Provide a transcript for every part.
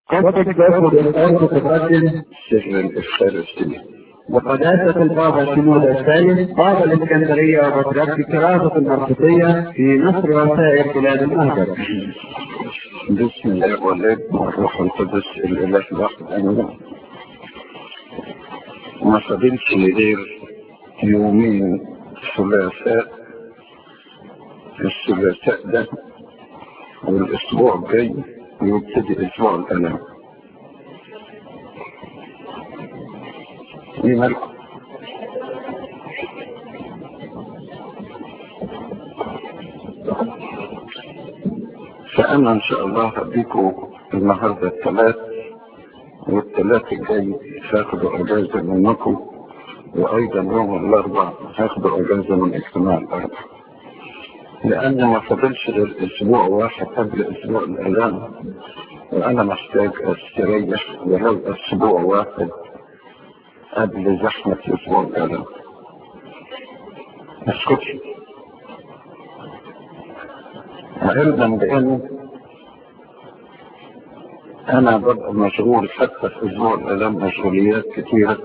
قد تأخذ الأرض تقدم سر الإفخارستية. وقداسة البابا شنود الثالث بابا الإسكندرية وبطريرك كراسة المرقسية في مصر وسائر بلاد المهجر. بسم الله والابن والروح القدس الإله الواحد آمين. ما فضلش غير يومين الثلاثاء ده والأسبوع الجاي يبتدي أسبوع الألم. ايه مالكم؟ فأنا إن شاء الله هديكم النهاردة الثلاث، والثلاث الجاي هاخدوا أجازة منكم، وأيضا يوم الأربع هاخدوا أجازة من اجتماع الأربع، لأن ما فضلش غير أسبوع واحد قبل أسبوع الآلام، وأنا محتاج أستريح ولو أسبوع واحد قبل زحمة أسبوع الآلام. اسكتش. علما بأن أنا ببقى مشغول حتى في أسبوع الآلام مشغوليات كثيرة،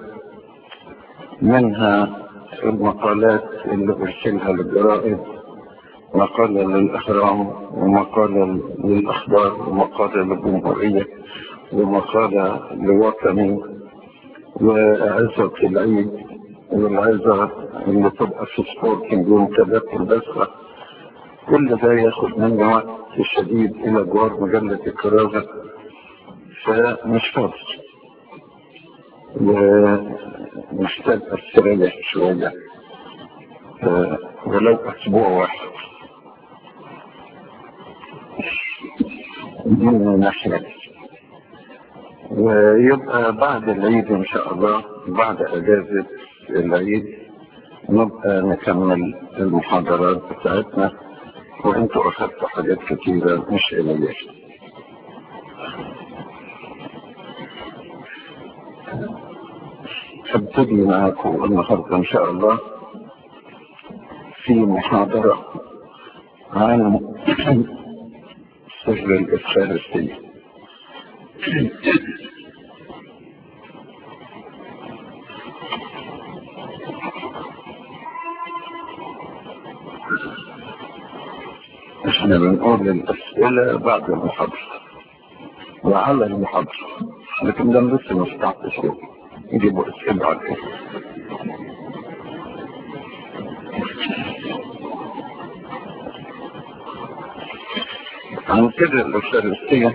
منها المقالات اللي برسلها للجرائد، مقالة للأهرام ومقالة للأخبار ومقالة للجمهورية ومقالة لوطني وعزة العيد والعزة اللي تبقى في سبورتنج ومتابعة البثرة. كل ده ياخد مني وقت شديد إلى جوار مجلة الكرازة، فمش فاضي ومحتاج أستريح شوية ولو أسبوع واحد من ناحية. ويبقى بعد العيد إن شاء الله، بعد أجازة العيد نبقى نكمل المحاضرات بتاعتنا، وانتوا أخذتوا حاجات كتيرة مش قليلة. هبتدي معاكم النهارده إن شاء الله في محاضرة عن سر الإفخارستية. احنا بنقول الأسئلة بعد المحاضرة وعلى المحاضرة، لكن ده لسه ما فتحتش كده يجيبوا أسئلة على كده. عن سر الإفخارستية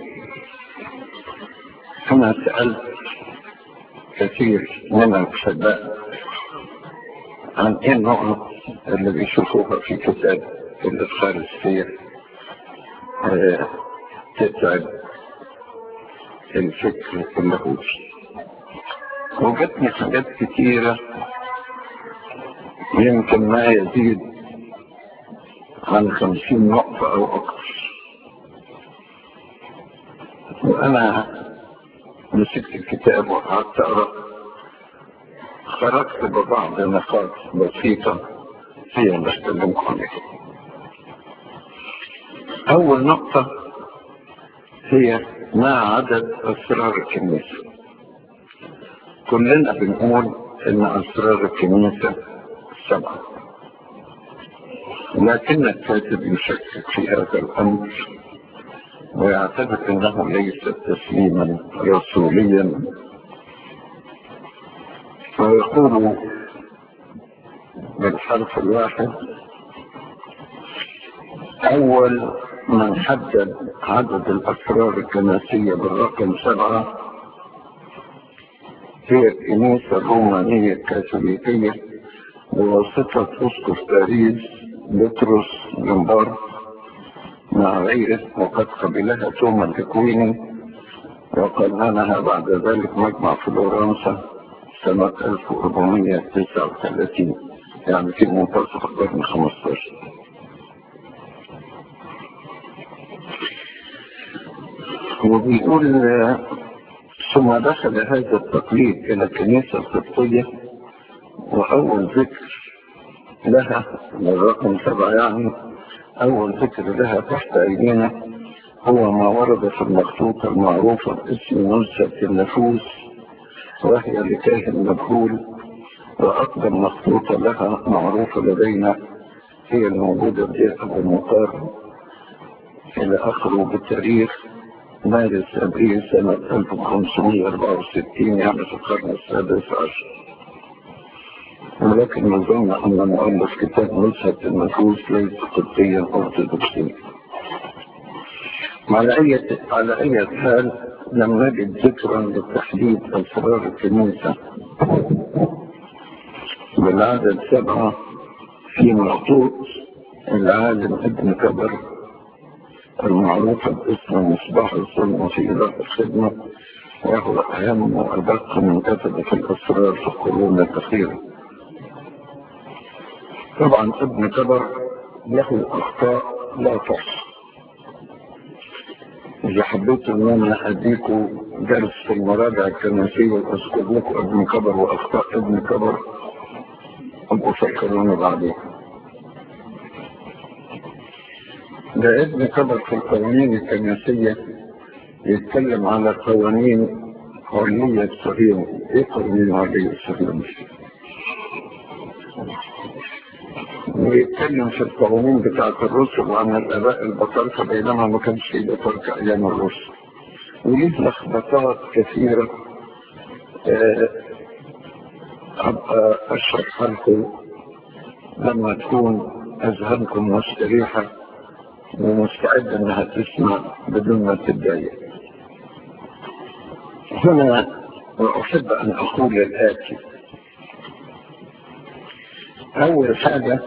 أنا سألت كثير من الشباب عن ايه النقط اللي بيشوفوها في كتاب الإفخارستية تتعب الفكر اللاهوتي. وجدتني حاجات كتيرة يمكن ما يزيد عن 50 نقطة أو أكثر، وأنا مسكت الكتاب وقعدت أقرأ، خرجت ببعض نقاط بسيطة هي اللي أكلمكم عليها. أول نقطة هي ما عدد أسرار الكنيسة. كلنا بنقول إن أسرار الكنيسة 7، لكن الكاتب يشكك في هذا الأمر ويعتبر أنه ليس تسليما رسوليا، ويقول بالحرف الواحد: أول من حدد عدد الأسرار الكنسية بالرقم 7 هي الكنيسة الرومانية الكاثوليكية بواسطة أسقف باريس بطرس جنبار مع غيره، وقد قبلها توما الإكويني وقننها بعد ذلك مجمع فلورنسا سنة 1439، يعني في منتصف القرن 15. وبيقول: ثم دخل هذا التقليد إلى الكنيسة القبطية، وأول ذكر لها الرقم 7 يعني أول ذكر لها تحت أيدينا هو ما ورد في المخطوطة المعروفة باسم نزهة النفوس، وهي لكاهن مجهول، وأقدم مخطوطة لها معروفة لدينا هي الموجودة في أبو مقار إلى آخره بتاريخ مارس أبريل سنة 1564، يعني في القرن السادس عشر. ولكن نظن أن مؤلف كتاب نزهة النفوس ليس قبطيا أرثوذكسيا. على أي حال لم نجد ذكرا لتحديد أسرار الكنيسة بالعدد 7 في مخطوط العالم ابن كبر المعروفة باسم مصباح الظلم في إيضاح الخدمة، وهو أهم وأدق من كتب في الأسرار في القرون الأخيرة. طبعا ابن كبر له أخطاء لا تحصى. إذا حبيت أن أنا أديكم درس في المراجع الكنسية وأذكر لكم ابن كبر وأخطاء ابن كبر، أبقوا فكروني بعدين. ده ابن كبر في القوانين الكنسية يتكلم على قوانين علية صهيون. إيه قوانين علية صهيون؟ ويتكلم في القوانين بتاعة الرسل وعن الآباء البطاركة، بينما ما كانش في بطاركة أيام الرسل. وليه لخبطات كثيرة أبقى أشرح لكم لما تكون أذهانكم مستريحة ومستعدة أنها تسمع بدون ما تتضايق. هنا أحب أن أقول الآتي: أول حاجة،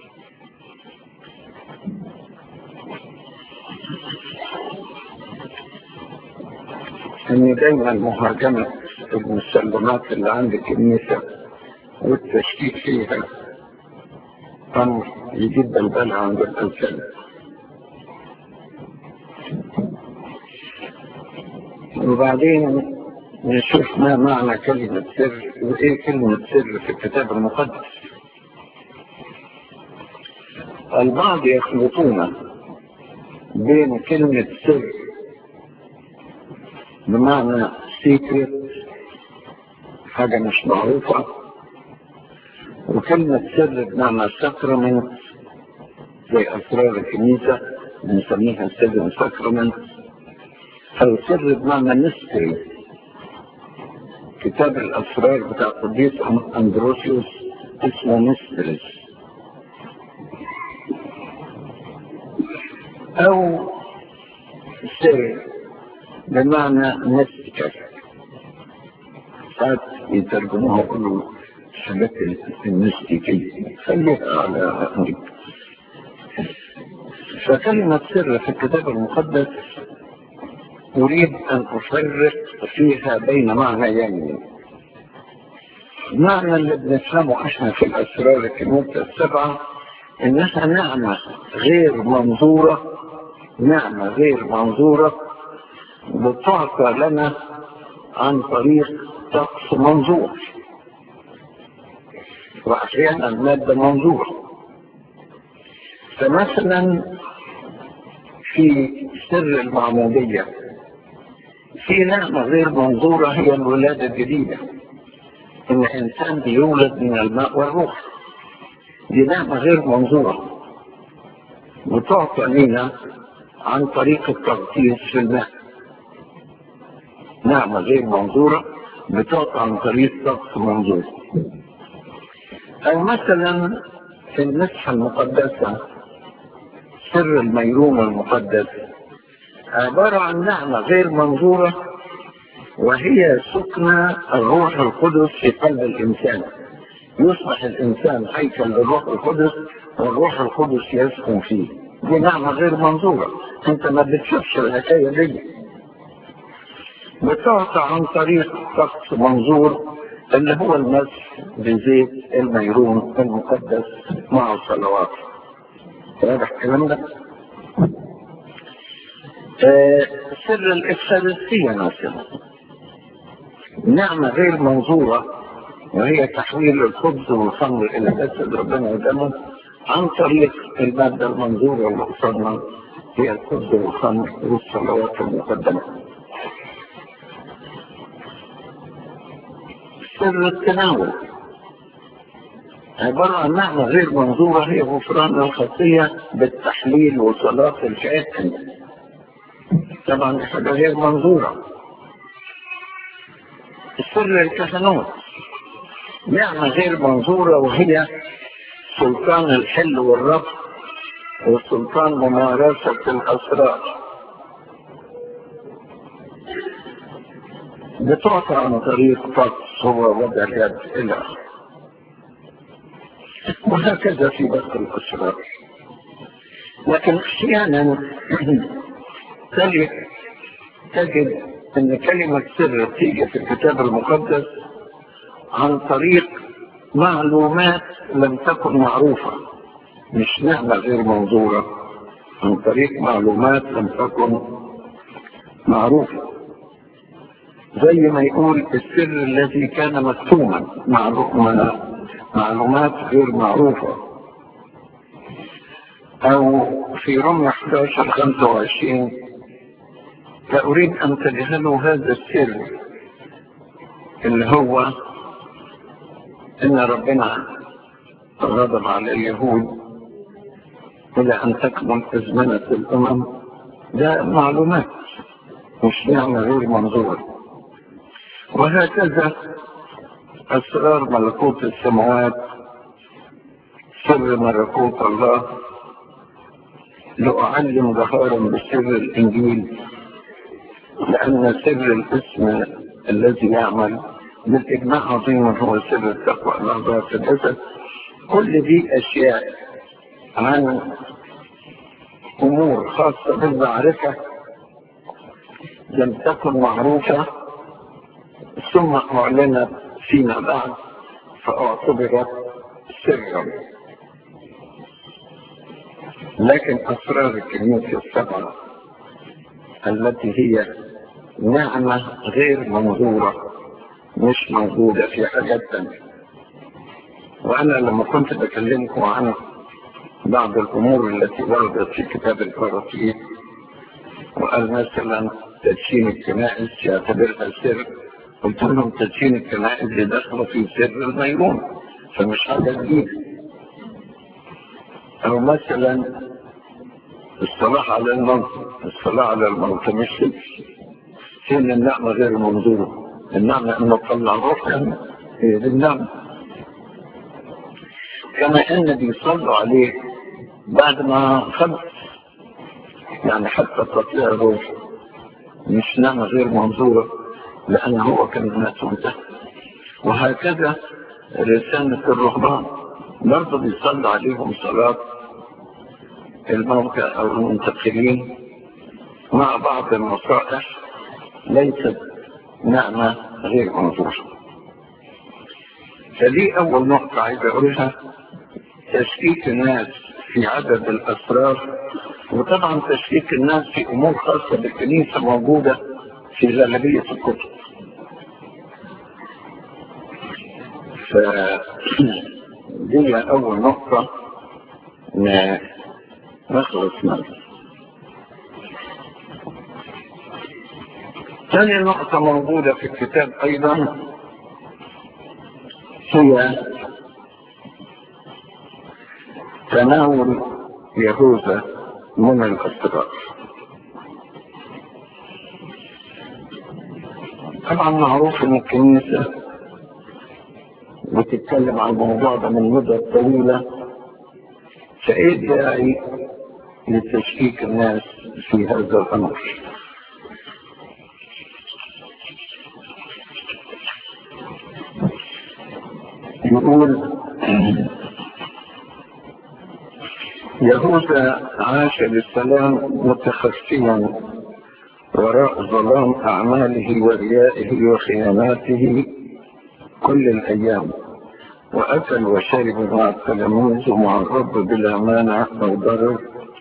أن دايما مهاجمة المسلمات اللي عند الكنيسة والتشكيك فيها أمر يجيب بلبلة عند الإنسان. وبعدين نشوف ما معنى كلمة سر وإيه كلمة سر في الكتاب المقدس. البعض يخلطون بين كلمة سر بمعنى سيكريت، حاجة مش معروفة، وكلمة سر بمعنى ساكرامنت زي أسرار الكنيسة بنسميها سر ساكرامنت، أو سر بمعنى ميستري. كتاب الأسرار بتاع قديس أندروسيوس اسمه ميستريس. أو سر بمعنى ميستيكال، ساعات يترجموها يقولوا حاجات الميستيكية، خليها على أمريكا. فكلمة سر في الكتاب المقدس أريد أن أفرق فيها بين معنيين. المعنى اللي بنفهمه احنا في الأسرار الكنيسة السبعة إنها نعمة غير منظورة، نعمة غير منظورة بتعطى لنا عن طريق طقس منظور، وأحيانا مادة منظورة. فمثلا في سر المعمودية في نعمة غير منظورة، هي الولادة الجديدة، إن إنسان بيولد من الماء والروح. دي نعمة غير منظورة وتعطى لنا عن طريق التغطيس في الماء. نعمة غير منظورة بتعطى عن طريق طقس منظور. أو مثلا في المسحة المقدسة سر الميرون المقدس عبارة عن نعمة غير منظورة، وهي سكن الروح القدس في قلب الإنسان. يصبح الإنسان هيكل للروح القدس والروح القدس يسكن فيه. دي نعمة غير منظورة، انت ما بتشوفش الحكاية دي. بتعطى عن طريق طقس منظور اللي هو المسح بزيت الميرون المقدس مع الصلوات. واضح الكلام ده؟ سر الإفخارستية مثلا نعمة غير منظورة، وهي تحويل الخبز والخمر إلى جسد ربنا ودمه عن طريق المادة المنظورة اللي قصدنا هي الخبز والخمر والصلوات المقدمة. سر التناول عبارة عن نعمة غير منظورة، هي غفران الخطية بالتحليل وصلاة الكاهن. طبعا دي حاجة غير منظورة. سر الكهنوت نعمة غير منظورة، وهي سلطان الحل والرفض وسلطان ممارسة الأسرار. بتعطى عن طريق طقس هو وضع اليد إلى آخره، وهكذا في باقي الأسرار. لكن أحيانا تجد أن كلمة سر تيجي في الكتاب المقدس عن طريق معلومات لم تكن معروفة، مش نعمة غير منظورة، عن طريق معلومات لم تكن معروفة. زي ما يقول السر الذي كان مكتوما، معلومات غير معروفة. أو في رمية 11:25 فأريد أن تجهلوا هذا السر اللي هو إن ربنا غضب على اليهود إلى أن تكمل أزمنة الأمم. ده معلومات مش نعمة غير منظورة. وهكذا أسرار ملكوت السماوات، سر ملكوت الله. لأعلم جهارا بسر الإنجيل، لأن سر الاسم الذي يعمل بالإجماع عظيم هو سر التقوى الله في الجسد. كل دي أشياء عن أمور خاصة بالمعرفة لم تكن معروفة ثم أعلنت فيما بعد فاعتبرت سرا. لكن أسرار الكنيسة السبعة التي هي نعمة غير منظورة مش موجودة في حاجات تانية. وأنا لما كنت بكلمكم عن بعض الأمور التي وردت في كتاب الفرسيين، وقال مثلا تدشين الكنائس يعتبرها سر، قلت لهم تدشين الكنائس اللي داخله في سر الميمون، فمش حاجة جديدة. أو مثلا الصلاة على الموت، الصلاة على الموت مش سر. فين النعمة غير منظورة؟ النعمة أنه طلع روحا، هي دي النعمة. كما أن بيصلوا عليه بعد ما خلص، يعني حتى تطلع الروح مش نعمة غير منظورة، لأنه هو كان مات. وهكذا رسالة الرهبان برضه بيصلوا عليهم صلاة الموتى أو المنتقلين مع بعض النصائح، ليست نعمة غير منظورة. فدي أول نقطة عايز أقولها، تشكيك الناس في عدد الأسرار. وطبعا تشكيك الناس في أمور خاصة بالكنيسة موجودة في غالبية الكتب. فدي أول نقطة نخلص منها. ثاني نقطة موجودة في الكتاب أيضا هي تناول يهوذا من الأسرار. طبعا معروف ان الكنيسة بتتكلم عن الموضوع ده من مدة طويلة، فايه الداعي لتشكيك الناس في هذا الأمر؟ يقول يهوذا عاش بالسلام متخفيا وراء ظلام أعماله وريائه وخياناته كل الأيام، وأكل وشرب مع التلاميذ ومع الرب بلا مانع أو ضرر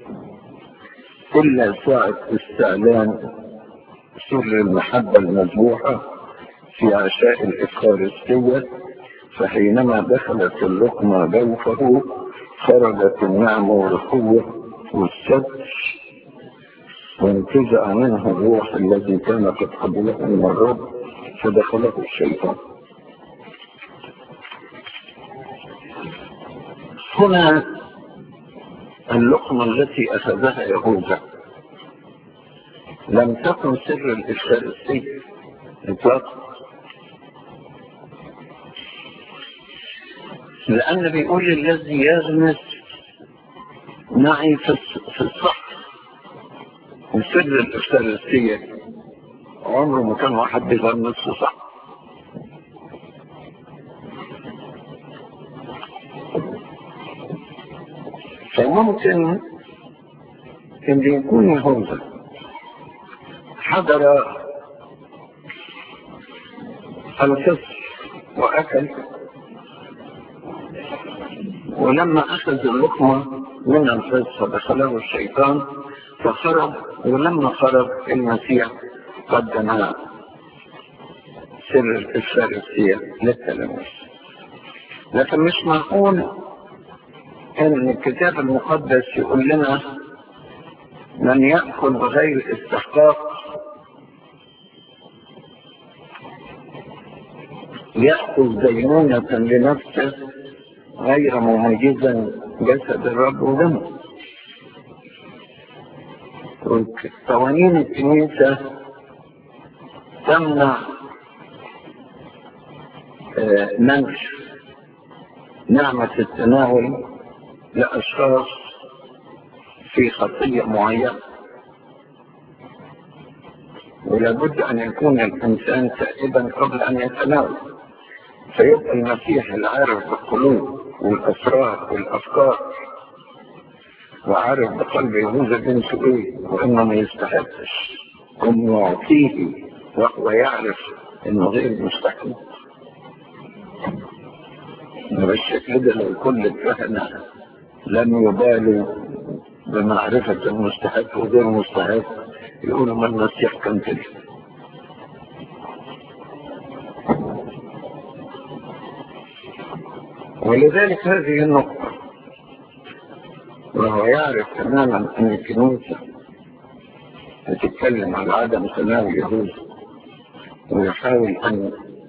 إلا ساعة استعلان سر المحبة المذبوحة في عشاء الإفخارستية، فحينما دخلت اللقمة جوفه خرجت النعمة والقوة والستر وانتزع منه الروح الذي كان قد قبله من الرب فدخله الشيطان. هنا اللقمة التي أخذها يهوذا لم تكن سر الإفسارسية إطلاقا، لأن بيقول الذي يغمس معي في الصح. وسر الإفسارسية عمره ما كان واحد بيغمس في صح. فممكن ان يكون يهوذا حضر الفصل واكل، ولما اخذ اللقمه من الفصل فدخله الشيطان فخرج، ولما خرج المسيح قدم سر الإفسارسية للتلاميذ. لكن مش معقول ان الكتاب المقدس يقول لنا من يأكل بغير استحقاق يأخذ دينونة لنفسه غير مميزا جسد الرب ودمه. قوانين الكنيسة تمنع منع نعمة التناول لأشخاص في خطية معينة، ولابد أن يكون الإنسان تائبا قبل أن يتناول، فيبقى المسيح العارف بالقلوب والأسرار والأفكار وعارف بقلب يهوذا بنته إيه وإنه ما يستحقش، إنه يعطيه وهو يعرف إنه غير مستحق. بالشكل ده لو كل الكهنة لم يبالوا بمعرفة المستحق وغير مستحق يقولوا ما المسيح كان كده. ولذلك هذه النقطة، وهو يعرف تماما أن الكنيسة تتكلم عن عدم تناول يهوذا ويحاول أن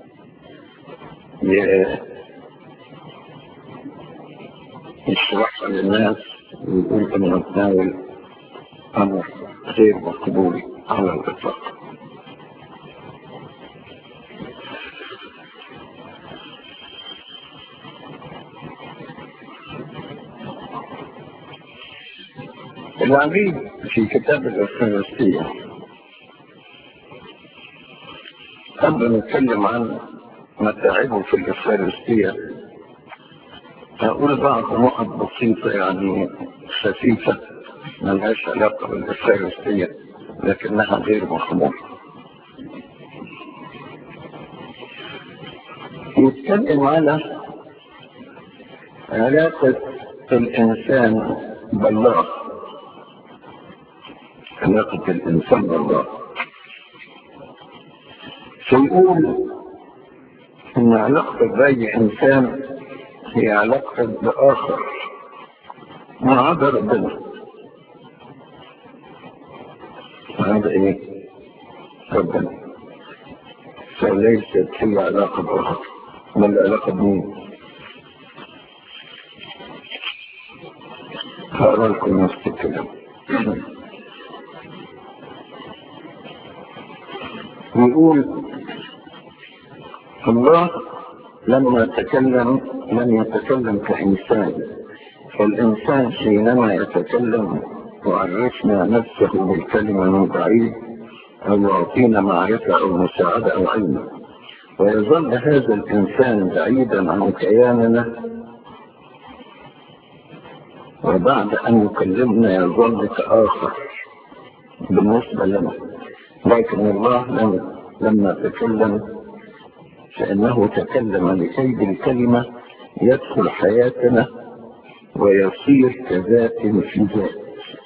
يشرحها للناس ويقول أن نتناول أمر غير مقبول على الإطلاق. العجيب في كتاب الإفسارسية قبل نتكلم عن متاعبه في الإفسارسية هقول بعض نقط بسيطة يعني خفيفة ملهاش علاقة بالإفسارسية لكنها غير مخمورة. يتكلم على علاقة الإنسان بالله، علاقة الإنسان بالله، فيقول إن علاقة بأي إنسان هي علاقة بآخر ما عدا ربنا. هذا إيه؟ ربنا. فليست هي علاقة بآخر، بل علاقة بمين؟ هقرأ لكم نفس الكلام. يقول الله لما تكلم لم يتكلم كإنسان، فالإنسان حينما يتكلم يعرفنا نفسه بالكلمة من بعيد أو يعطينا معرفة أو مساعدة أو علم، ويظل هذا الإنسان بعيدا عن كياننا، وبعد أن يكلمنا يظل كآخر بالنسبة لنا. لكن الله لما تكلم فإنه تكلم لكي بالكلمة يدخل حياتنا ويصير كذات في ذات.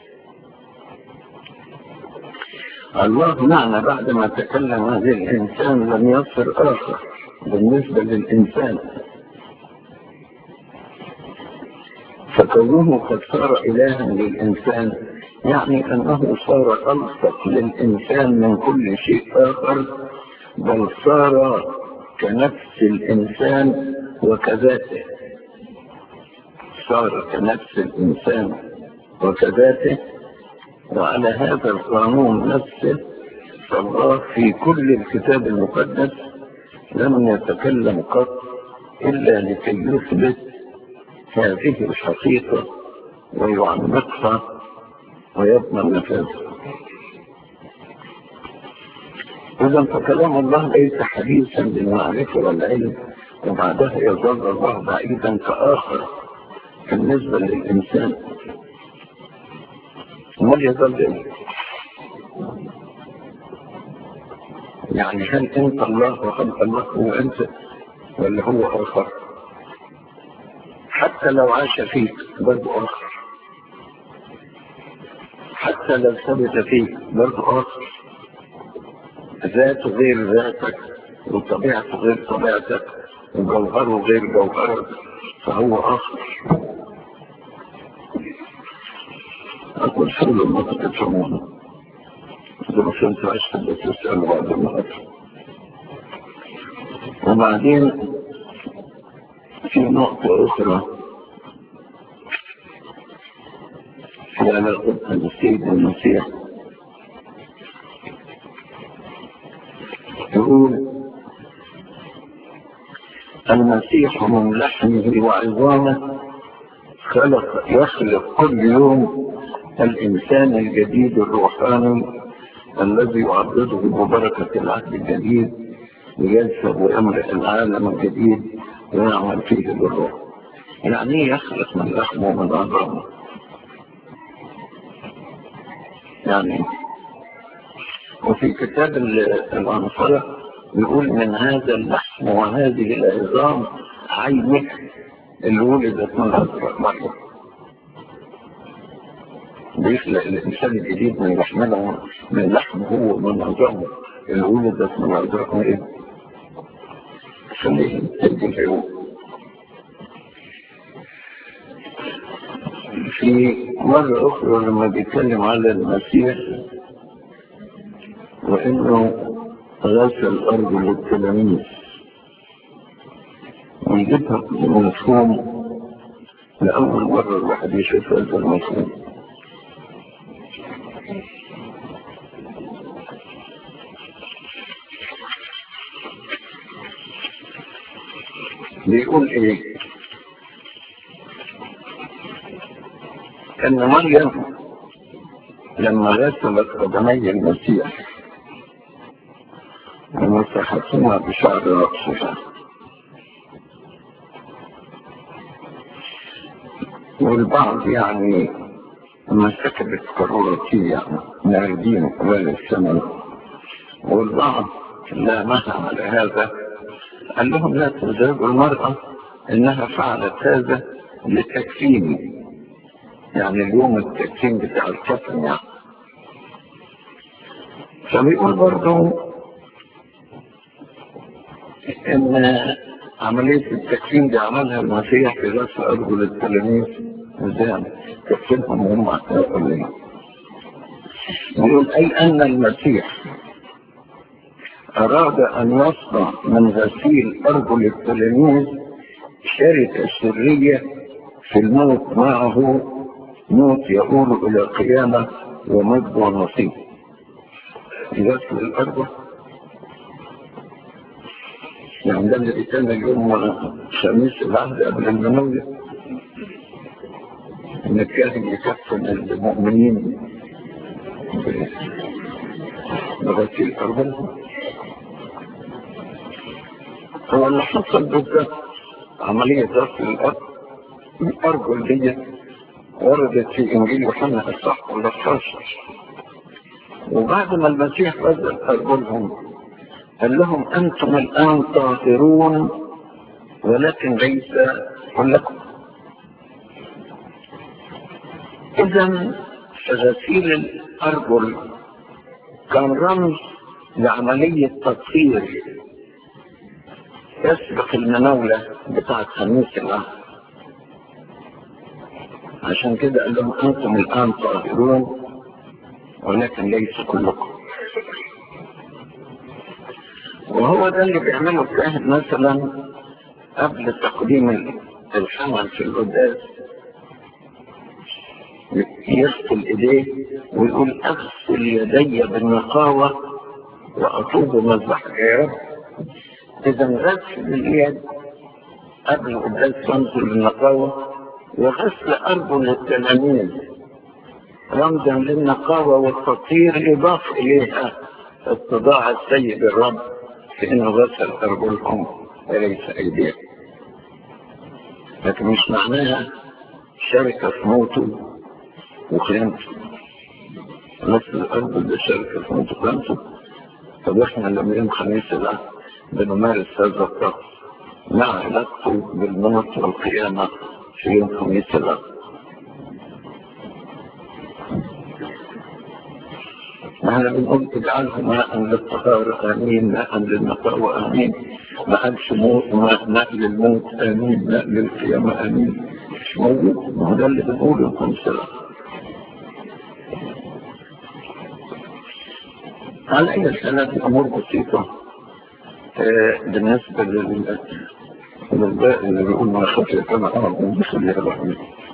الله معنى بعدما تكلم هذا الإنسان لم يصير آخر بالنسبة للإنسان، فكونه قد صار إلها للإنسان يعني أنه صار ألصق للإنسان من كل شيء آخر، بل صار كنفس الإنسان وكذاته. صار كنفس الإنسان وكذاته. وعلى هذا القانون نفسه فالله في كل الكتاب المقدس لم يتكلم قط إلا لكي يثبت هذه الحقيقة ويعمقها ويضمن نفاذها. إذا فكلام الله ليس حديثا للمعرفة والعلم، وبعدها يظل الله بعيدا كآخر بالنسبة للإنسان. ما يظل إيه؟ يعني هل أنت الله وهل الله هو أنت ولا هو آخر؟ حتى لو عاش فيك برضه آخر، حتى لو ثبت فيك برضه آخر، ذاته غير ذاتك وطبيعته غير طبيعتك وجوهره غير جوهرك، فهو آخر. أقول حلو ما تتفهمونه إذا ما كنت عشت بس تسأل بعض النهار. وبعدين في نقطة أخرى في علاقة السيد المسيح، يقول المسيح من لحمه وعظامه يخلق كل يوم الإنسان الجديد الروحاني الذي يعرضه ببركة العهد الجديد ويجسد ويملأ العالم الجديد ويعمل فيه بالروح. يعني يخلق من لحمه ومن عظامه. يعني وفي كتاب الأنصرة يقول من هذا اللحم وهذه العظام عينك اللي ولدت من أزرق مريم. بيخلق الإنسان الجديد من لحمه، من لحمه هو من عظامه اللي ولدت من أزرق مريم. خليه تبدي العيون. في مرة أخرى لما بيتكلم على المسيح وإنه غسل الأرض للتلاميذ، ويجيبها بمفهوم لأول مرة الواحد يشوف هذا المفهوم. بيقول إيه؟ أن مريم لما غسلت قدمي المسيح ومسحتهما بشعر رأسها، والبعض يعني ما سكبت قرورتي يعني ناردين قبال السماء، والبعض لامها على هذا قال لهم لا تزعجوا المرأة انها فعلت هذا لتكفين، يعني اليوم التكفين بتاع الكفن يعني. فبيقول برضه ان عملية التكفين دي عملها المسيح في غسل أرجل التلاميذ ازاي كفنهم وهم عقلين. يقول أي أن المسيح أراد أن يصنع من غسيل أرجل التلاميذ شركة سرية في الموت معه، موت يقول إلى قيامة ومجد ونصيب. غسل الأرجل يعني ده اللي كان اليوم خميس العهد قبل المنوية، إن كان يكفن المؤمنين بغسل الأرجل. هو اللي حصل بالذات عملية غسل الأرجل دي وردت في إنجيل يوحنا الإصحاح 13. وبعد ما المسيح غسل أرجلهم قال لهم أنتم الآن طاهرون ولكن ليس كلكم. إذن غسيل الأرجل كان رمز لعملية تطهير يسبق المناولة بتاعت خميس العهد. عشان كده قال لهم أنتم الآن طاهرون ولكن ليس كلكم. وهو ده اللي بيعمله الكاهن مثلا قبل تقديم الحمل في القداس، يغسل ايديه ويقول اغسل يدي بالنقاوة واطوب مذبحك يا رب. اذا غسل اليد قبل القداس رمز للنقاوة، وغسل ارجل التلاميذ رمزا للنقاوة والتطهير، يضاف اليها اتضاع السيد الرب في انه غسل ارجلكم وليس ايديكم. لكن مش معناها شركة في موته وخيانته. غسل الارجل ده شركة في موته وخيانته. طب احنا لما يوم خميس العهد بنمارس هذا الطقس مع علاقته بالموت والقيامة في يوم خميس العهد. احنا بنقول اجعله ماء للطهارة امين، ماء للنقاوة امين، ماء للموت امين، ماء للقيامة امين. مش موجود. ما هو ده اللي بنقوله لكم سلام. على اي حال امور بسيطة بالنسبة للباقي اللي بيقول ما خطر كما اعرف من بخليها الرحمن.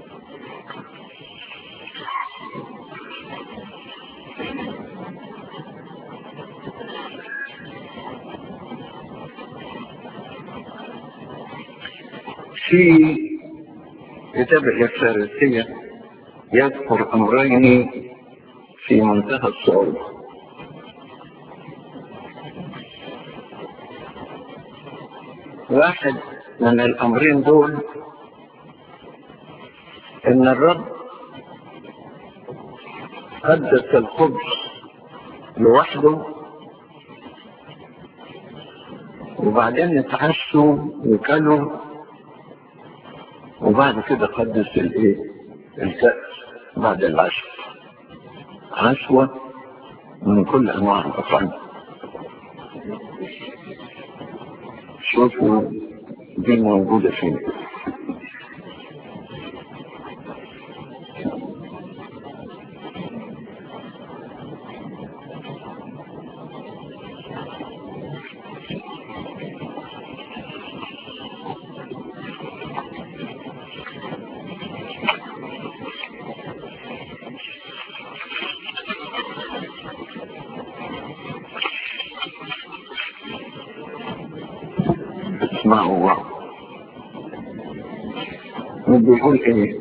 في كتاب الفارسية يذكر أمرين في منتهى الصعوبة. واحد من الأمرين دول إن الرب قدس الخبز لوحده وبعدين اتعشوا وكلوا وبعد كده قدس الكأس بعد العشاء، عشوة من كل انواع الأطعمة. شوفوا دي موجودة فين. اسمعوا الله بيقول ايه.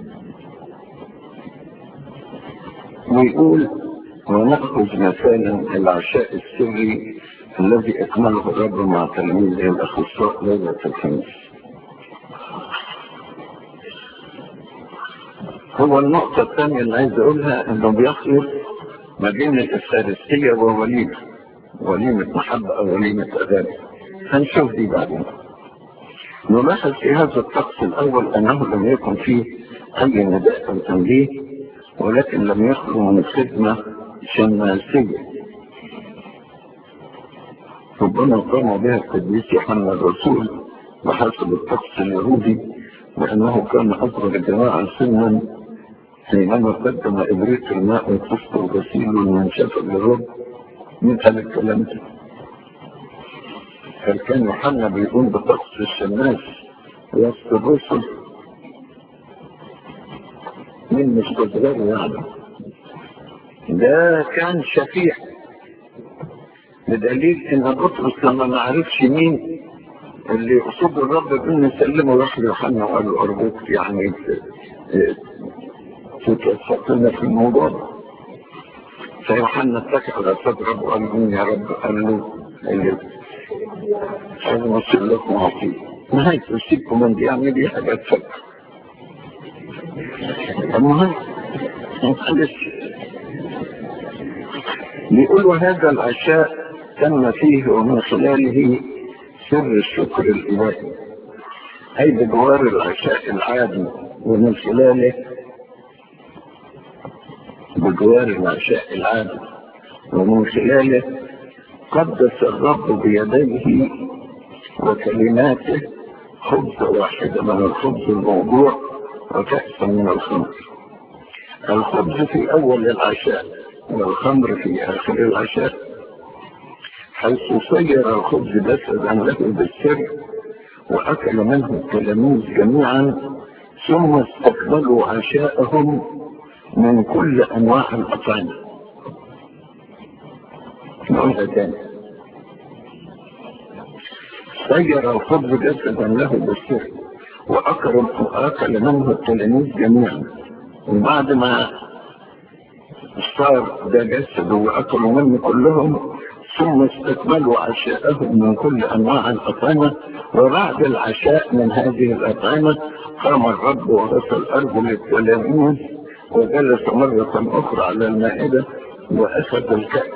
ويقول ونأخذ مثالا العشاء السري الذي اكمله الرب مع تلاميذه الاخصاء ليلة الخميس. هو النقطة الثانية اللي عايز اقولها انه بيخلط ما بين الافارستية ووليمة، وليمة محبة او وليمة اغاني. هنشوف دي بعدين. نلاحظ في هذا الطقس الاول انه لم يكن فيه اي نداء او تنبيه، ولكن لم يخلو من خدمة شماسية ربما قام بها القديس يوحنا الرسول بحسب الطقس اليهودي، لانه كان اكبر الجماعة سنا حينما قدم ابريق الماء والقسط الغسيل والمنشفة للرب. من هذا الكلام ده هل كان يوحنا بيقول بطقس الشماس وسط الرسل؟ من مستدرار يعني ده كان شفيع، بدليل ان بطرس لما ما عرفش مين اللي يقصد الرب بانه يسلمه راح ليوحنا وقال له ارجوك يعني تتوسطنا في الموضوع ده. فيوحنا اتكى على صدره وقال له يا رب، قال له عايز اوصل لكم عطيه نهايه تسيبكم من دي، يعني دي حاجات فكر. المهم بيقولوا هذا العشاء تم فيه ومن خلاله سر الشكر الإلهي، أي بجوار العشاء العادي ومن خلاله بجوار العشاء العادي ومن خلاله قدس الرب بيديه وكلماته خبز واحدة من الخبز الموضوع وكأسا من الخمر. الخبز في أول العشاء والخمر في آخر العشاء، حيث صير الخبز جسدا له بالسر وأكل منه التلاميذ جميعا، ثم استقبلوا عشاءهم من كل أنواع الأطعمة. نقولها تاني: صير الخبز جسدا له بالسر وأكل منه التلاميذ جميعا، وبعد ما صار ده جسد وأكلوا منه كلهم، ثم استقبلوا عشاءهم من كل أنواع الأطعمة. وبعد العشاء من هذه الأطعمة قام الرب وغسل أرجل التلاميذ وجلس مرة أخرى على المائدة وأخذ الكأس،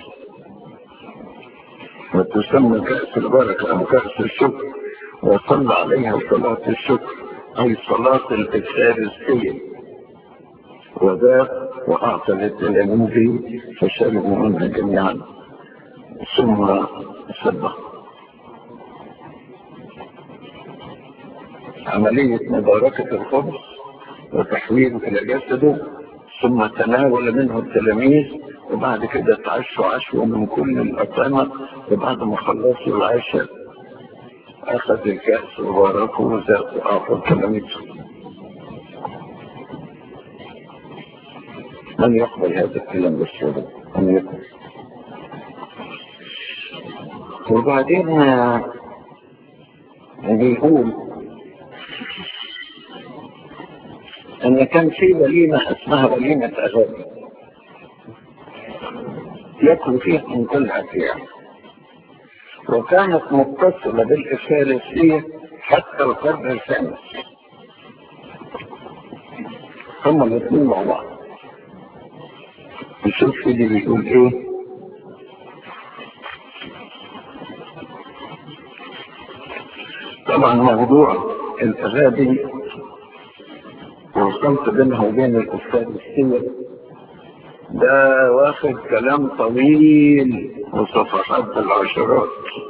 وتسمى كأس البركة أو كأس الشكر، وصلى عليها صلاة الشكر أي صلاة الإفخارستية، وذاق وأعطى للتلاميذ فشربوا منها جميعا ثم سبح. عملية مباركة الخبز وتحويله إلى جسده، ثم تناول منه التلاميذ، وبعد كده تعشوا عشوة من كل الأطعمة، وبعد ما خلصوا العشاء أخذ الكأس وباركه وذاق وأعطى التلاميذ. من يقبل هذا الكلام بالصدق؟ من يقبل؟ وبعدين بيقول ان كان في وليمة اسمها وليمة اغاني يكون فيها من كل اشياء، وكانت متصلة بالإفخارستية حتى القرن الخامس، هما الاثنين مع بعض. نشوف اللي بيقول ايه. طبعا موضوع الأغاني والخلط بينها وبين الإفخارستية ده واخد كلام طويل وصفحات بالعشرات.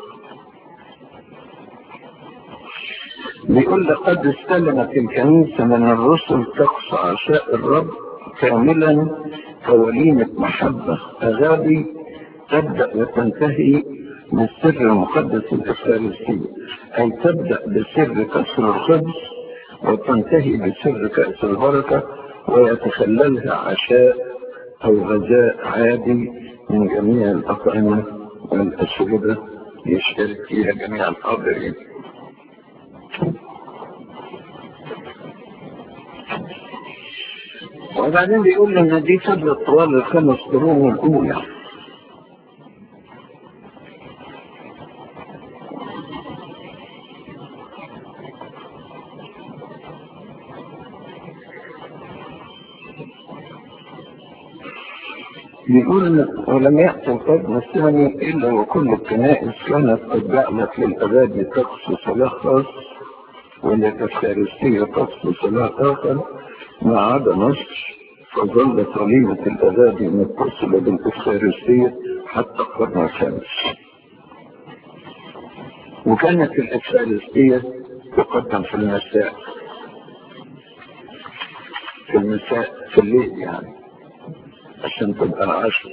بيقول: لقد استلمت الكنيسة من الرسل طقس عشاء الرب كاملا كوليمة محبة أغابي تبدأ وتنتهي بالسر المقدس الإفخارستي، أي تبدأ بسر كسر الخبز وتنتهي بسر كأس البركة، ويتخللها عشاء أو غذاء عادي من جميع الأطعمة والأشربة يشترك فيها جميع الحاضرين. وبعدين بيقول ان دي فضلت طوال الخمس قرون الاولى. بيقول: ولم يأتي القرن الثاني الا وكل الكنائس كانت قد جعلت للأغاني طقس صلاة خاص وللإفخارستية طقس صلاة آخر ما عدا مصر، فظلت وليمة الأغاني متصلة بالإفخارستية حتى القرن الخامس. وكانت الإفخارستية تقدم في المساء في الليل يعني عشان تبقى عشرة.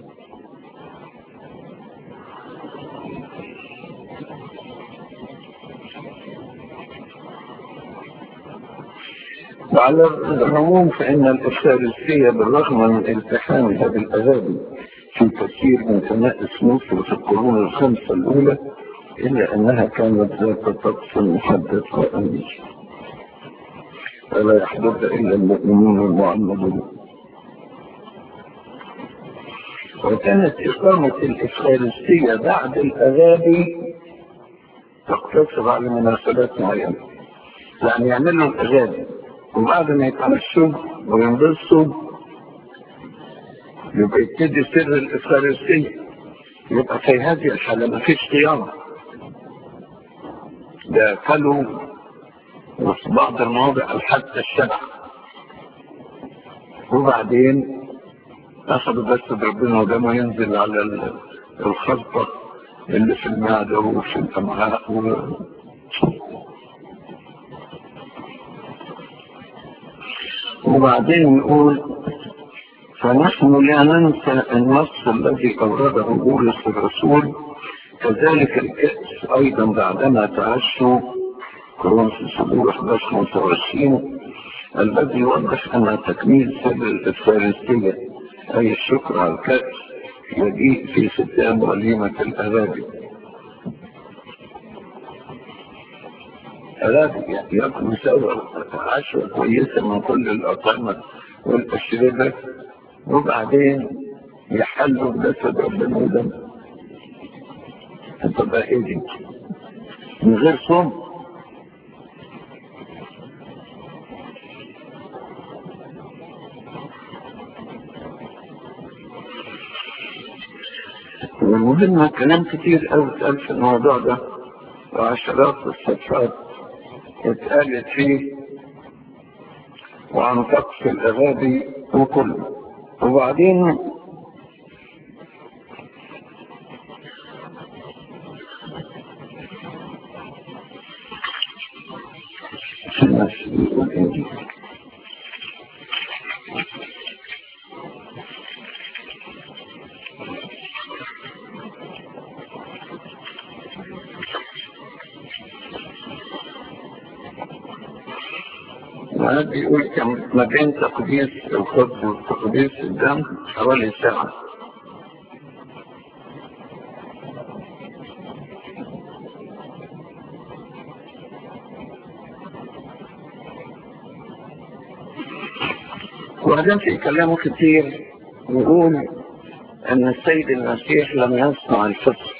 وعلى العموم فإن الإفخارستية بالرغم من التحامها بالأغاني في كثير من كنائس مصر في القرون الخمسة الأولى، إلا أنها كانت ذات طقس محدد وأمين ولا يحدث إلا المؤمنين المعمدون. وكانت إقامة الإفخارستية بعد الأغاني تقتصر على مناسبات معينة، يعني يعملوا الأغاني وبعد ما يتعشوا وينبسطوا يبقى يبتدي سر الإفخارستية. يبقى في هذه الحالة ما فيش صيام، ده كلوا وفي بعض المواضع حتى الشبع، وبعدين أخذوا بس ربنا ودمه ينزل على الخلطة اللي في المعدة وفي الأمعاء وبعدين نقول: فنحن لا ننسى النص الذي أورده بولس الرسول. كذلك الكأس أيضا بعدما تعشوا كورنثوس 11:25 الذي يوضح أن تكميل سر الفارسية أي الشكر على الكأس يجيء في ختام وليمة الأغابي. أغابي يأكل سوا عشوة كويسة من كل الأطعمة والأشربة وبعدين يحلوا بجسد ربنا ودم. هتبقى ايه دي؟ من غير صوم. والمهم كلام كتير قوي اتقال في الموضوع ده وعشرات الصفات اتقالت فيه وعن طقس الأغابي وكله. وبعدين بيقول كم ما بين تقديس الخبز وتقديس الدم حوالي ساعة. وبعدين في كلامه كتير يقول ان السيد المسيح لم يصنع الفصل.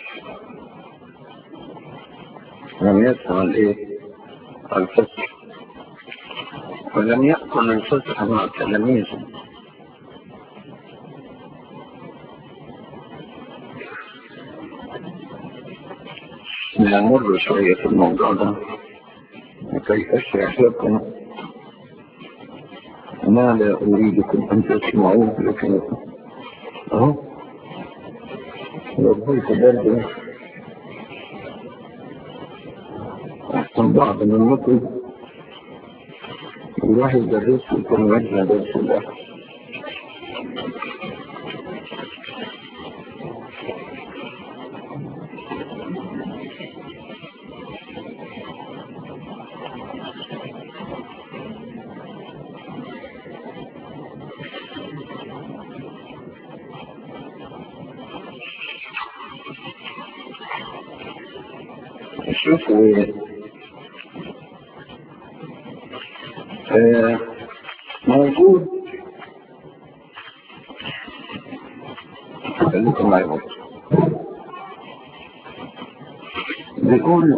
لم يصنع الايه؟ الفصل. ولم يأكل الفصح مع تلاميذه. نمر شوية في الموضوع ده لكي أشرح لكم ما لا أريدكم أن تسمعوه، لكن أهو ربيت برضه أحسن بعض منكم يروح يدرس ويكون وجه درس الأخر. شوفوا موجود خليكم معي. بيقول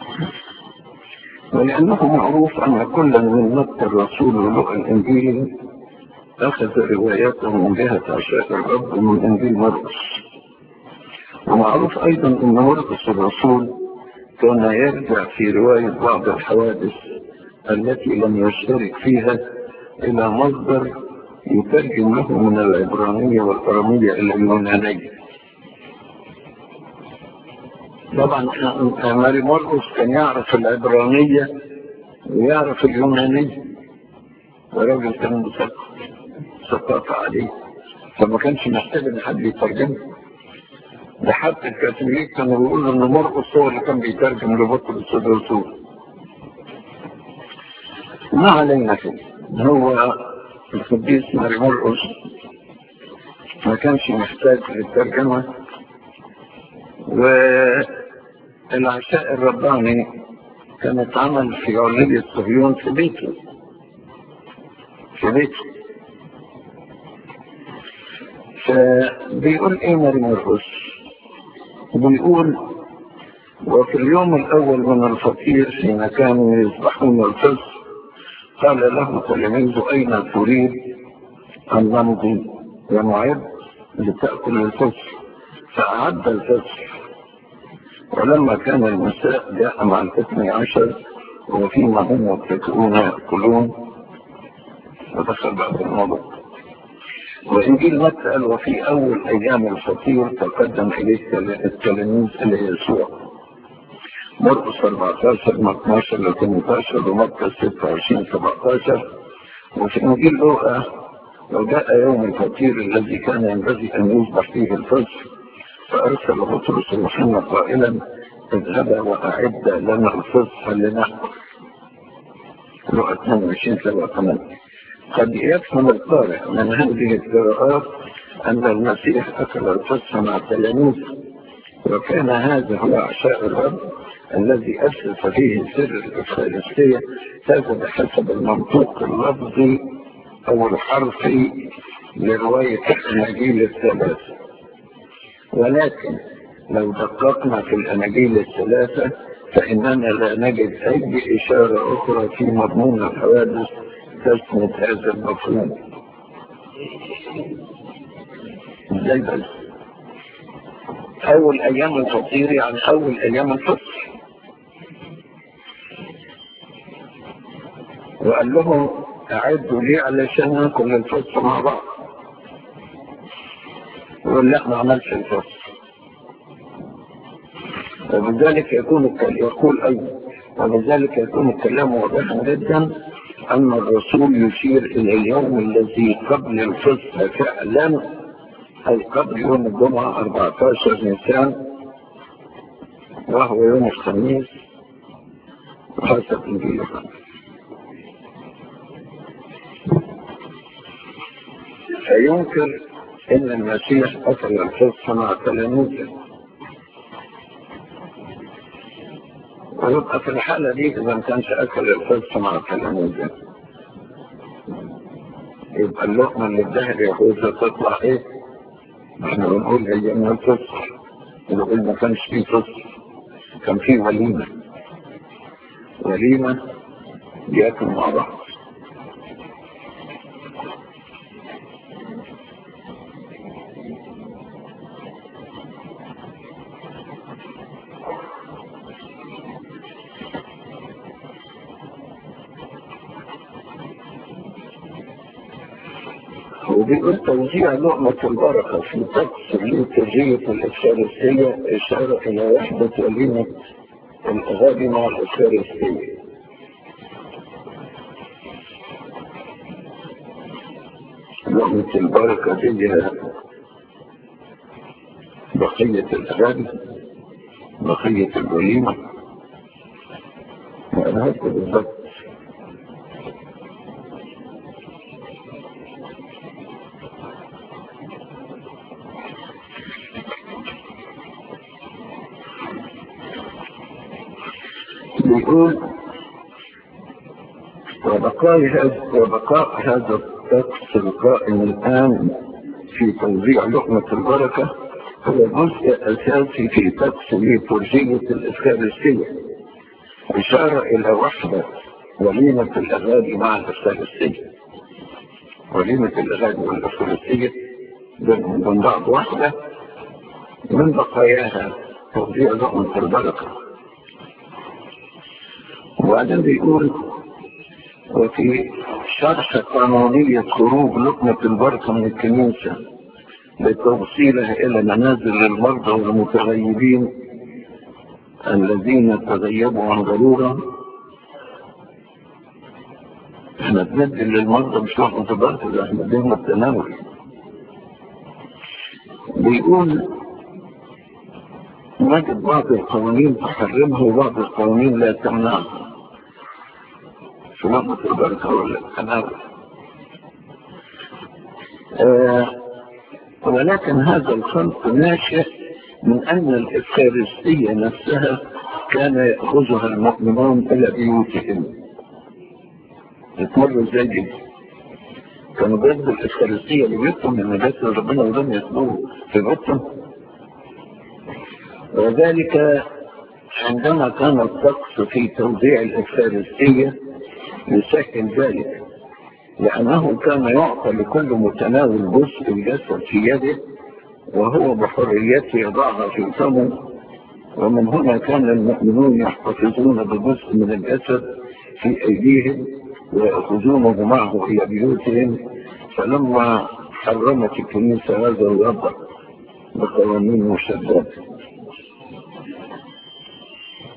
ولأنه معروف أن كل من متى الرسول ولوقا الإنجيل أخذ رواياته من جهة عشاء الرب من إنجيل مرقس. ومعروف أيضا أن مرقس الرسول كان يرجع في رواية بعض الحوادث التي لم يشترك فيها إلى مصدر يترجم له من العبرانية والأرامية إلى اليونانية. طبعا ماري مرقس كان يعرف العبرانية ويعرف اليونانية، وراجل كان مثقف عليه فما كانش محتاج ان حد يترجمه. ده حتى الكاثوليك كانوا بيقولوا ان مرقس هو اللي كان بيترجم لبطرس الرسول. ما علينا كده، هو القديس ماري مرقس ما كانش محتاج للترجمة. والعشاء الرباني كانت عمل في علية صهيون في بيته. فبيقول ايه ماري مرقس؟ بيقول وفي اليوم الاول من الفطير حين كانوا يذبحون الفصح قال له تلاميذه اين تريد ان نمضي ونعد لتأكل الفصح؟ فأعد الفصح. ولما كان المساء جاء مع 12 وفيما هم متكئون يأكلون ودخل بعد الموضوع. وإنجيل متى قال وفي أول أيام الفطير تقدم إليه التلاميذ إلى يسوع. مرقس 14 من 12 ل 18 ومتى 26 17. وفي إنجيل لوقا وجاء يوم الفطير الذي كان ينبغي أن يذبح فيه الفصل، فأرسل بطرس ويوحنا قائلا اذهبا وأعدا لنا الفصح لنأكل. لقى 22:8. قد يفهم القارئ من هذه القراءات أن المسيح أكل الفصح مع تلاميذه، وكان هذا هو عشاء الرب الذي أسس فيه سر الإفخارستية، هذا بحسب المنطوق اللفظي أو الحرفي لرواية الأناجيل الثلاثة. ولكن لو دققنا في الأناجيل الثلاثة فإننا لا نجد أي إشارة أخرى في مضمون الحوادث تسند هذا المفهوم. ازاي بس؟ أول أيام الفطير يعني أول أيام الفطر، وقال لهم أعدوا لي علشان ناكل الفطر مع بعض. يقول لا ما عملش الفطر، وبذلك يقول أيضا وبذلك يكون الكلام واضحا جدا أن الرسول يشير إلى اليوم الذي قبل الفطر فعلا، أي قبل يوم الجمعة 14 نيسان، وهو يوم الخميس حسب إنجيل يوحنا. فينكر إن المسيح أكل الفطر مع تلاميذه، ويبقى في الحالة دي إذا ما كانش أكل الفطر مع تلاميذه يبقى اللقمة اللي اداها اليهوذا تطلع إيه؟ احنا بنقول هي من الفطر، ونقول ما كانش فيه فطر، كان فيه وليمة بياكل مع بعض. وبيقول توزيع لقمة البركة في طقس ليتورجية الإفخارستية إشارة إلى وحدة وليمة الأغابي مع الإفخارستية. لقمة البركة فيها بقية الأغابي، بقية الوليمة، وأنا هكذا بالضبط. بيقول وبقاء هذا الطقس القائم الآن في توزيع لقمة البركة هو جزء أساسي في طقس ليتورجية الإفخارستية، إشارة إلى وحدة وليمة الأغابي مع الإفخارستية. وليمة الأغابي والإفخارستية من بعض واحدة، من بقاياها توزيع لقمة البركة. وبعدين بيقول وفي شرح قانونية خروج لقمة البركة من الكنيسة لتوصيلها إلى منازل المرضى والمتغيبين الذين تغيبوا عن ضرورة. احنا بندي للمرضى مش لقمة البركة، ده احنا بديهم التناول. بيقول نجد بعض القوانين تحرمها وبعض القوانين لا تمنعها في لقمة البركة ولا التناول. ولكن هذا الخلق ناشئ من أن الإفخارستية نفسها كان يأخذها المؤمنون إلى بيوتهم. يتمروا زي دي، كانوا بياخدوا الإفخارستية لبيوتهم من جسد ربنا ولم يأخذوه في بيوتهم. وذلك عندما كان الطقس في توزيع الإفخارستية يسهل ذلك، لأنه كان يعطى لكل متناول جزء الجسد في يده وهو بحريته يضعها في فمه. ومن هنا كان المؤمنون يحتفظون بجزء من الجسد في أيديهم ويأخذونه معه إلى بيوتهم. فلما حرمت الكنيسة هذا الوضع بقوانين مشددة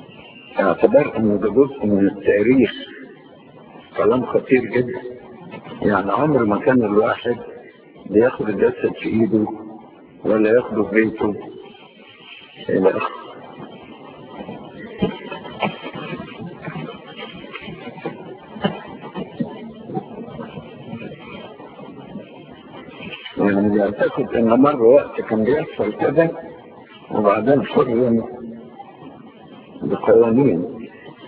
اعتبر أنه ده جزء من التاريخ، كلام خطير جدا. يعني عمر ما كان الواحد بياخد الجسد في ايده ولا ياخده في بيته الى اخره. يعني بيعتقد ان مر وقت كان بيحصل كده وبعدين حرم بقوانين.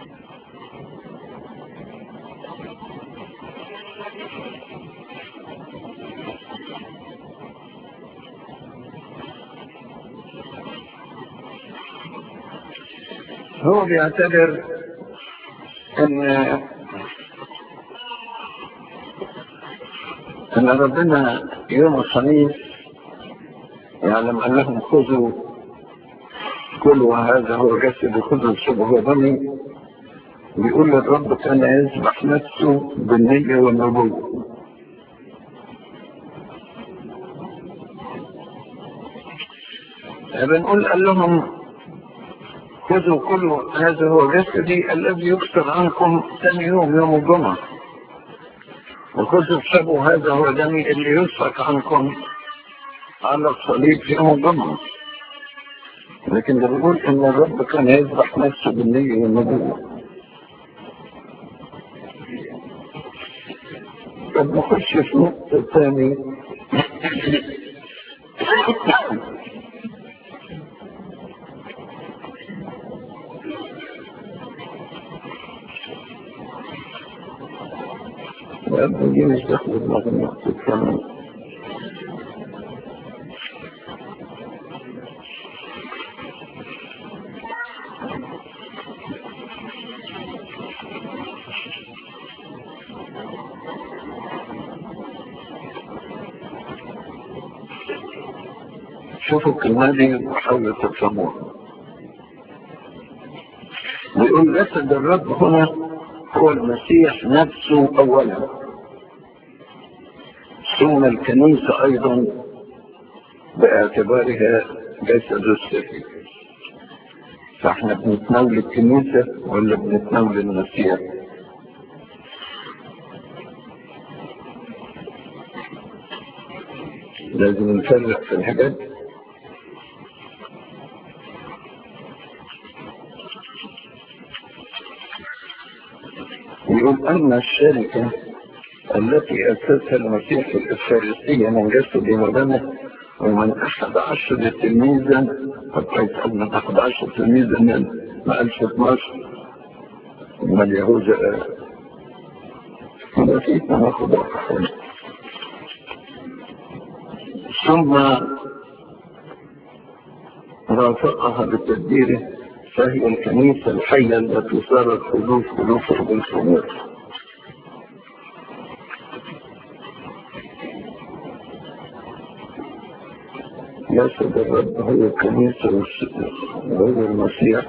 هو بيعتبر ان ربنا يوم الخميس يعلم انهم خذوا كلوا هذا هو جسد خذوا شبه دمي، بيقول الرب كان يذبح نفسه بالنية والنبوة. بنقول قال لهم خذوا كلوا هذا هو جسدي الذي يكسر عنكم ثاني يوم الجمعة، وخذوا اشربوا هذا هو دمي اللي يسفك عنكم على الصليب في يوم الجمعة. لكن ده بيقول ان الرب كان يذبح نفسه بالنية والنبوة. طب نخش في نقطة ثانية. وقبل دي مش داخل دماغ النقطة كمان. شوفوا الكلمة دي وحاولوا تفهموها. بيقول جسد الرب هنا هو المسيح نفسه أولا، ثم الكنيسة أيضا باعتبارها جسد السر. فاحنا بنتناول الكنيسة ولا بنتناول المسيح؟ لازم نفرق في الحاجات. يقول أن الشركة التي أسسها المسيح في الإفخارستية من جسد ودمه ومن 11 تلميذا، حتى يسألنا 11 تلميذا ما قالش 12 ما اليهوذا نسيت ناخد راحة. ثم رافقها بتدبيره فهي الكنيسة الحية التي صارت ألوف بالخمور. جسد الرب هو الكنيسة وهو المسيح.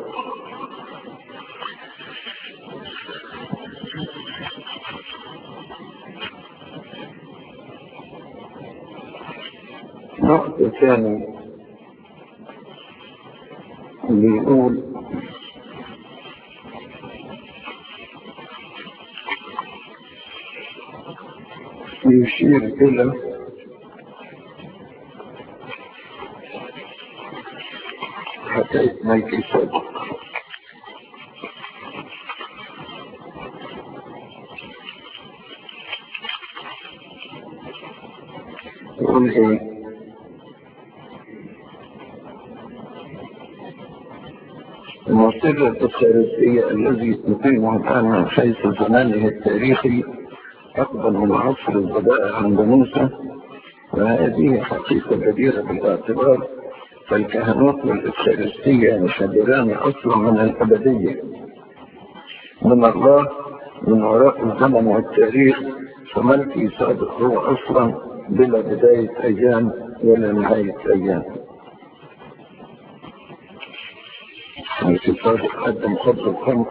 نقطة ثانية بيقول يشير إلى حكاية ملكي صادق. يقول إيه؟ المصير الإفخارستية الذي يقيمه الآن من حيث زمانه التاريخي أقدم من عصر البداء عند موسى، وهذه حقيقة كبيرة بالاعتبار، فالكهنوت والإفخارستية يعتبران أصلا من الأبدية من الله من وراء الزمن والتاريخ، فملكي صادق هو أصلا بلا بداية أيام ولا نهاية أيام. ملكي صادق قدم خبز الخمر.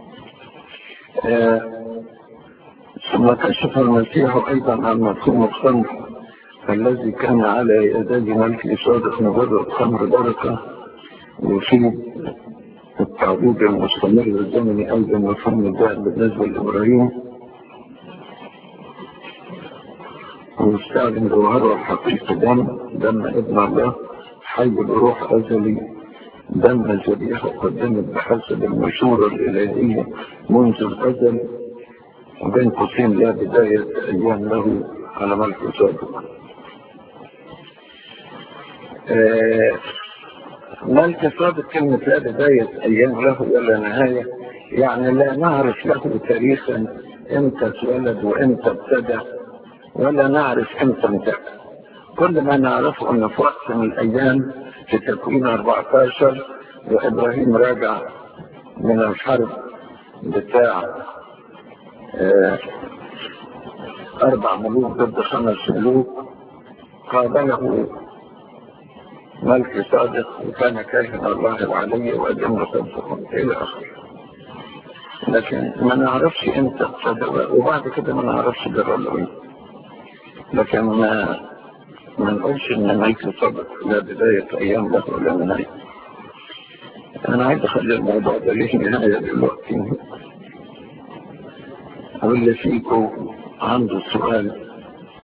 ثم كشف المسيح أيضا عن مفهوم الخمر الذي كان على يدي ملكي صادق مجرد خمر بركة، وفي التعبيد المستمر الزمني أيضا مفهوم الذهب بالنسبة لإبراهيم. يستعلن جوهره الحقيقي دم ابن الله حي بروح أزلي، دم ذبيحة قدمت بحسب المشورة الإلهية منذ الأزل، وبين قوسين لا بداية أيام له على ملك صادق. ملك صادق كلمة لا بداية أيام له ولا نهاية، يعني لا نعرف له تاريخا امتى اتولد وامتى ابتدى، ولا نعرف امتى انتهى. كل ما نعرفه انه في وقت من الايام في تكوين 14 وابراهيم راجع من الحرب بتاع 4 ملوك ضد 5 ملوك، قابله ملك صادق وكان كاهن الله العلي وقدم له صدقه الى اخره. لكن ما نعرفش امتى ابتدى، وبعد كده ما نعرفش جرى له ايه. لكن ما نقولش ان ملك صادق لا بداية ايام له ولا نهاية. انا عايز اخلي الموضوع ده ليه نهاية دلوقتي. واللي فيكم عنده سؤال